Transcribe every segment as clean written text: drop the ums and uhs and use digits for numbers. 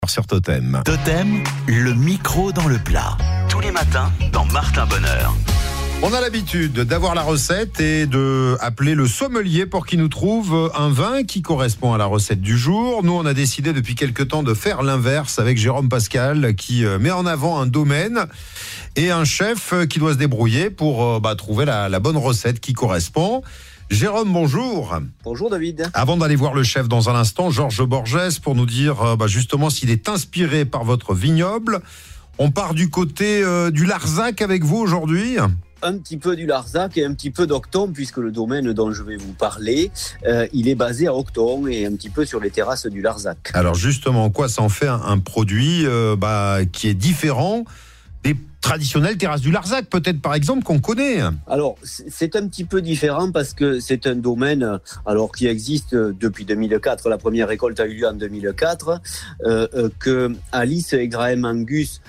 Sur Totem. Totem, le micro dans le plat. Tous les matins dans Martin Bonheur. On a l'habitude d'avoir la recette et de appeler le sommelier pour qu'il nous trouve un vin qui correspond à la recette du jour. Nous, on a décidé depuis quelque temps de faire l'inverse avec Jérôme Pascal qui met en avant un domaine et un chef qui doit se débrouiller pour trouver la bonne recette qui correspond. Jérôme, bonjour. Bonjour David. Avant d'aller voir le chef dans un instant, Georges Borges, pour nous dire justement s'il est inspiré par votre vignoble. On part du côté du Larzac avec vous aujourd'hui. Un petit peu du Larzac et un petit peu d'Octon, puisque le domaine dont je vais vous parler, il est basé à Octon et un petit peu sur les terrasses du Larzac. Alors justement, en quoi ça en fait un produit qui est différent des traditionnelles terrasses du Larzac, peut-être par exemple, qu'on connaît? Alors, c'est un petit peu différent parce que c'est un domaine qui existe depuis 2004. La première récolte a eu lieu en 2004. Que Alice et Graham Angus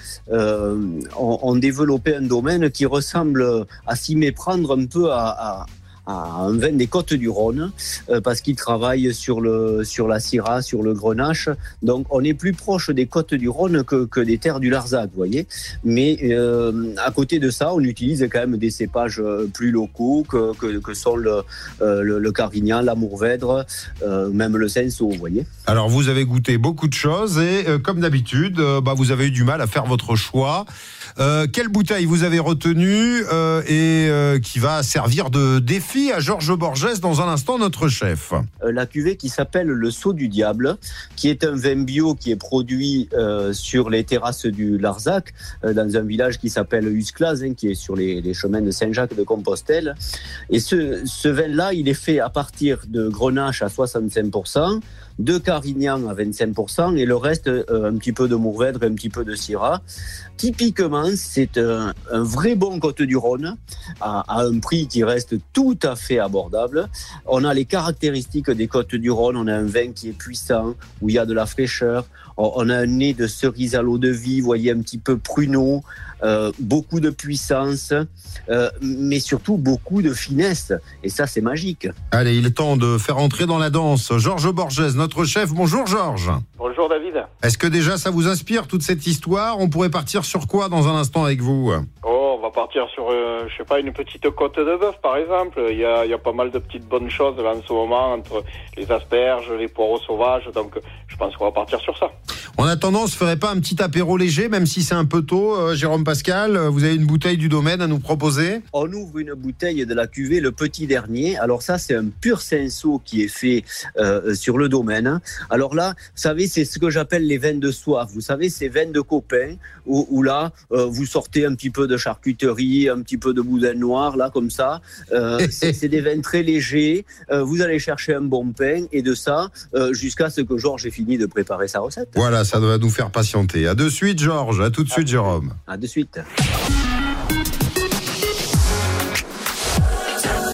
ont développé un domaine qui ressemble à s'y méprendre un peu à un vin des Côtes-du-Rhône, parce qu'ils travaillent sur la Syrah, sur le Grenache. Donc on est plus proche des Côtes-du-Rhône que des terres du Larzac, vous voyez. Mais à côté de ça, on utilise quand même des cépages plus locaux que sont le Carignan, la Mourvèdre, même le Cinsault, vous voyez. Alors vous avez goûté beaucoup de choses et comme d'habitude, vous avez eu du mal à faire votre choix. Quelle bouteille vous avez retenue et qui va servir de défi à Georges Borges dans un instant, notre chef? La cuvée qui s'appelle le Sceau du Diable, qui est un vin bio qui est produit sur les terrasses du Larzac, dans un village qui s'appelle Usclaz, qui est sur les chemins de Saint-Jacques de Compostelle. Et ce vin-là, il est fait à partir de Grenache à 65%, de Carignan à 25% et le reste un petit peu de Mourvèdre et un petit peu de Syrah. Typiquement, c'est un vrai bon Côtes-du-Rhône à un prix qui reste tout à fait abordable. On a les caractéristiques des Côtes-du-Rhône, on a un vin qui est puissant, où il y a de la fraîcheur, on a un nez de cerise à l'eau de vie, vous voyez, un petit peu pruneau, beaucoup de puissance, mais surtout beaucoup de finesse. Et ça, c'est magique. Allez, il est temps de faire entrer dans la danse Georges Borges, notre chef. Bonjour Georges. Bonjour David. Est-ce que déjà ça vous inspire toute cette histoire? On pourrait partir sur quoi dans un instant avec vous? On va partir sur, une petite côte de bœuf par exemple. Il y a pas mal de petites bonnes choses là en ce moment, entre les asperges, les poireaux sauvages, donc je pense qu'on va partir sur ça. En attendant, on se ferait pas un petit apéro léger, même si c'est un peu tôt, Jérôme Pascal? Vous avez une bouteille du domaine à nous proposer? On ouvre une bouteille de la cuvée Le Petit Dernier. Alors ça, c'est un pur Cinsault qui est fait sur le domaine. Alors là, vous savez, c'est ce que j'appelle les vins de soif. Vous savez, ces vins de copains où là, vous sortez un petit peu de charcuterie, un petit peu de boudin noir, là, comme ça. C'est des vins très légers. Vous allez chercher un bon pain et de ça, jusqu'à ce que Georges ait fini de préparer sa recette. Voilà, ça doit nous faire patienter. À de suite, Georges. À tout de suite, Jérôme. À de suite.